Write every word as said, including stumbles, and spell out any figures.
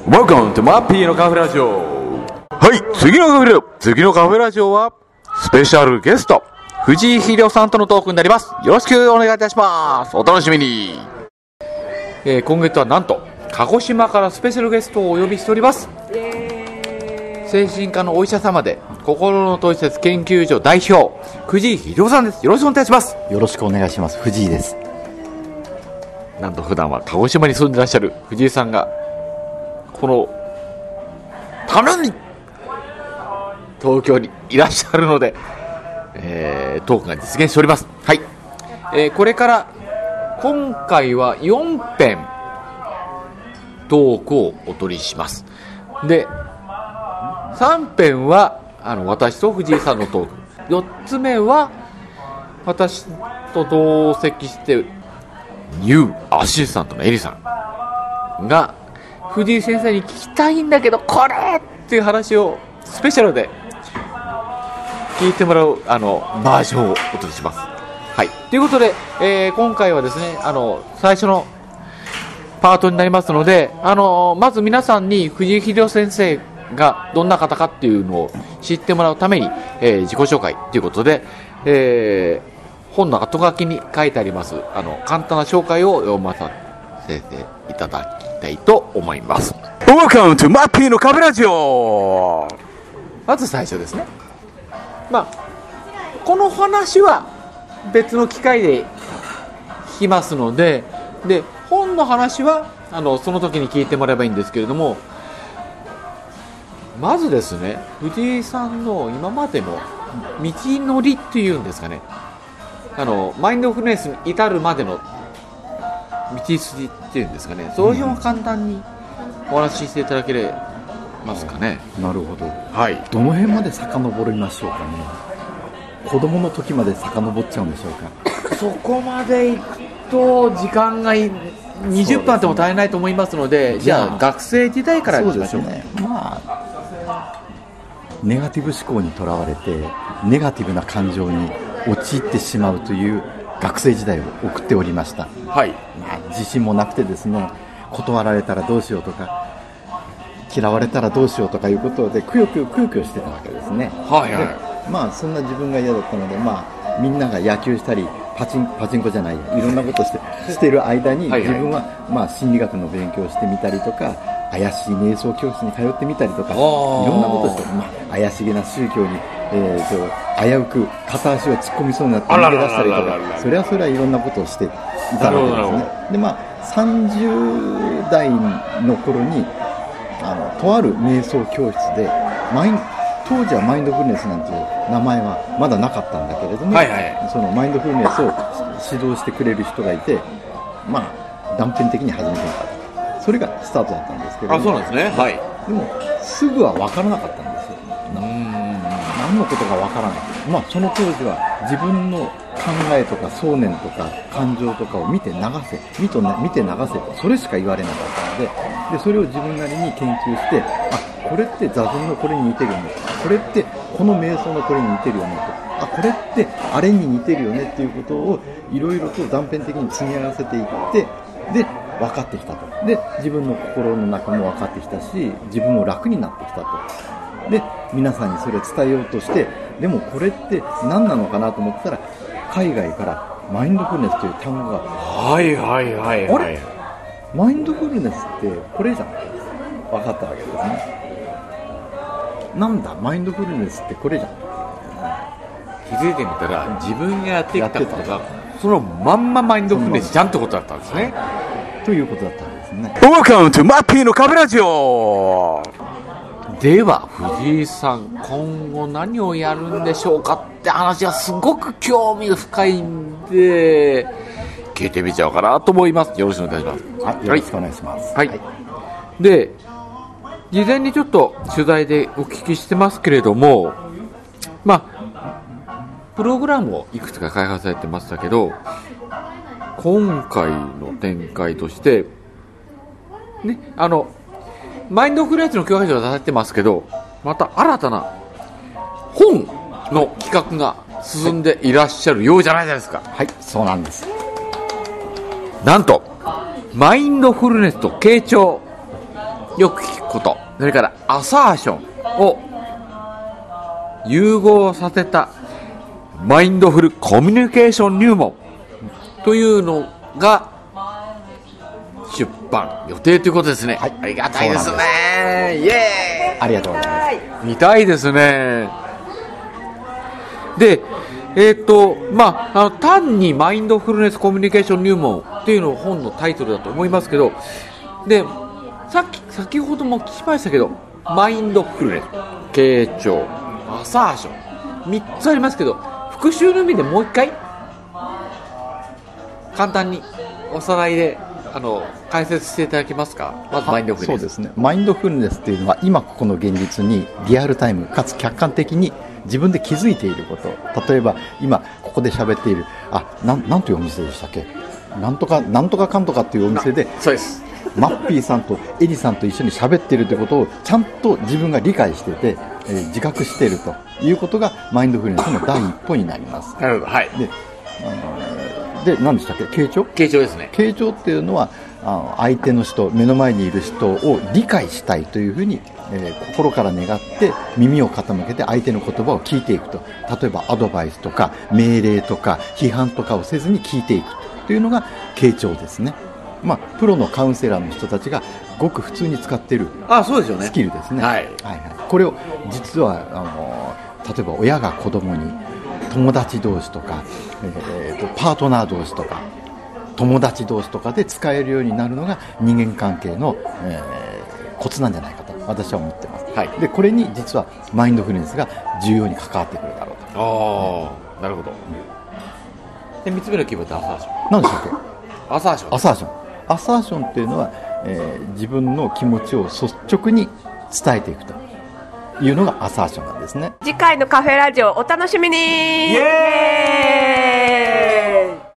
Welcome to マッピーのカフェラジオ。はい、次のカフェラジオ次のカフェラジオはスペシャルゲスト藤井秀夫さんとのトークになります。よろしくお願いいたします。お楽しみに。えー、今月はなんと鹿児島からスペシャルゲストをお呼びしております。精神科のお医者様で心のトイセツ研究所代表藤井秀夫さんです。よろしくお願いします。 よろしくお願いします。藤井です。 なんと普段は鹿児島に住んでいらっしゃる藤井さんがこのために東京にいらっしゃるので、えー、トークが実現しております。はい、えー、これから今回はよん編トークをお取りします。でさん編はあの私と藤井さんのトーク、よっつめは私と同席してニューアシスタントのエリさんが藤井先生に聞きたいんだけどこれっていう話をスペシャルで聞いてもらうあのバージョンをお届けします。はい、ということで、えー、今回はですねあの最初のパートになりますので、あのまず皆さんに藤井秀夫先生がどんな方かっていうのを知ってもらうために、えー、自己紹介ということで、えー、本の後書きに書いてありますあの簡単な紹介を読まさせていただきたいと思います。 Welcome to マッピーのカフェラジオ。まず最初ですね、まあ、この話は別の機会で聞きますので、で本の話はあのその時に聞いてもらえばいいんですけれども、まずですね藤井さんの今までの道のりっていうんですかね、あのマインドフルネスに至るまでの道筋っていうんですかね、その辺を簡単にお話ししていただけますかね。 なるほど、 はい、 どの辺まで遡りましょうかね。子供の時まで遡っちゃうんでしょうか。 そこまでいくと時間がにじゅっぷんあっても足りないと思いますので、じゃあ学生時代からいきましょうか。 そうですね、まあネガティブ思考にとらわれてネガティブな感情に陥ってしまうという学生時代を送っておりました。 はい、 まあ、自信もなくてですね、断られたらどうしようとか嫌われたらどうしようとかいうことでくよくよくよくよしてたわけですね。 はいはい、 でまあそんな自分が嫌だったので、まあみんなが野球したりパチンパチンコじゃないいろんなことしてしている間に自分はまあ心理学の勉強をしてみたりとか怪しい瞑想教室に通ってみたりとかいろんなことして、まあ、怪しげな宗教に、えー、と危うく片足を突っ込みそうになって逃げ出したりとか、それはそれはいろんなことをしていたわけですね。でまあさんじゅう代の頃にあのとある瞑想教室でマイン当時はマインドフルネスなんていう名前はまだなかったんだけれども、はいはい、そのマインドフルネスを指導してくれる人がいて、まあ断片的に始めてみた。それがスタートだったんですけど、 あ、そうなんですね。はい。 でもすぐは分からなかったんですよ。うーん、何のことか分からなくて、まあその当時は自分の考えとか想念とか感情とかを見て流せ、見と見て流せとそれしか言われなかったので、でそれを自分なりに研究して、あ、これって座禅のこれに似てるよね、これってこの瞑想のこれに似てるよねと、あ、これってあれに似てるよねっていうことをいろいろと断片的に積み合わせていって、で分かってきたと。で自分の心の中も分かってきたし、自分も楽になってきたと。で皆さんにそれを伝えようとして、でもこれって何なのかなと思ったら海外からマインドフルネスという単語が、 はいはいはいはい、 あれマインドフルネスってこれじゃん分かったわけですね。なんだマインドフルネスってこれじゃん、 気づいてみたら自分がやってきたことがそのまんまマインドフルネスじゃんってことだったんですね、 はい、ということだったんですね。 Welcome to マッピーのカフェラジオ。では藤井さん今後何をやるんでしょうかって話はすごく興味深いんで聞いてみちゃおうかなと思います。よろしくお願いします。 あ、よろしくお願いします。 はい、はい、で事前にちょっと取材でお聞きしてますけれども、まあプログラムをいくつか開発されてましたけど、今回の展開としてね、あのマインドフルネスの教科書が出されてますけど、また新たな本の企画が進んでいらっしゃるようじゃないですか。 はい、そうなんです。 なんとマインドフルネスと傾聴よく聞くこと、それからアサーションを融合させたマインドフルコミュニケーション入門というのが出版予定ということですね。 はい、 ありがたいですね。イエーイ。 ありがとうございます。 見たいですね。で、えーっとまあ、あの単にマインドフルネスコミュニケーション入門っていうのが本のタイトルだと思いますけど、でさっき先ほども聞きましたけど、マインドフルネス、傾聴、アサーションみっつありますけど、復習の意味でもう一回簡単におさらいであの解説していただけますか。まずマインドフルネス。 そうですね。マインドフルネスっていうのは今ここの現実にリアルタイムかつ客観的に自分で気づいていること。例えば今ここで喋っている、あ、なん、なんというお店でしたっけ、なんとかなんとかかんとかっていうお店で、 そうです。 マッピーさんとエリさんと一緒に喋っているということをちゃんと自分が理解していて、えー、自覚しているということがマインドフルネスの第一歩になります。 なるほど。はい。 で、あのー、で何でしたっけ、傾聴。 傾聴ですね。 傾聴っていうのはあの相手の人、目の前にいる人を理解したいというふうに、えー、心から願って耳を傾けて相手の言葉を聞いていくと。例えばアドバイスとか命令とか批判とかをせずに聞いていくというのが傾聴ですね。まあ、プロのカウンセラーの人たちがごく普通に使っているスキルですね。 はいはいはい、これを実はあの例えば親が子供に友達同士とか、えー、とパートナー同士とか友達同士とかで使えるようになるのが人間関係の、えー、コツなんじゃないかと私は思ってます。はい、でこれに実はマインドフルネスが重要に関わってくるだろうと。 ああ、なるほど。でみっつめのキーワードはアサーション。 何でしたっけ。 アサーション。 アサーション。アサーションっていうのは、えー、自分の気持ちを率直に伝えていくというのがアサーションなんですね。 次回のカフェラジオお楽しみに。イエーイ。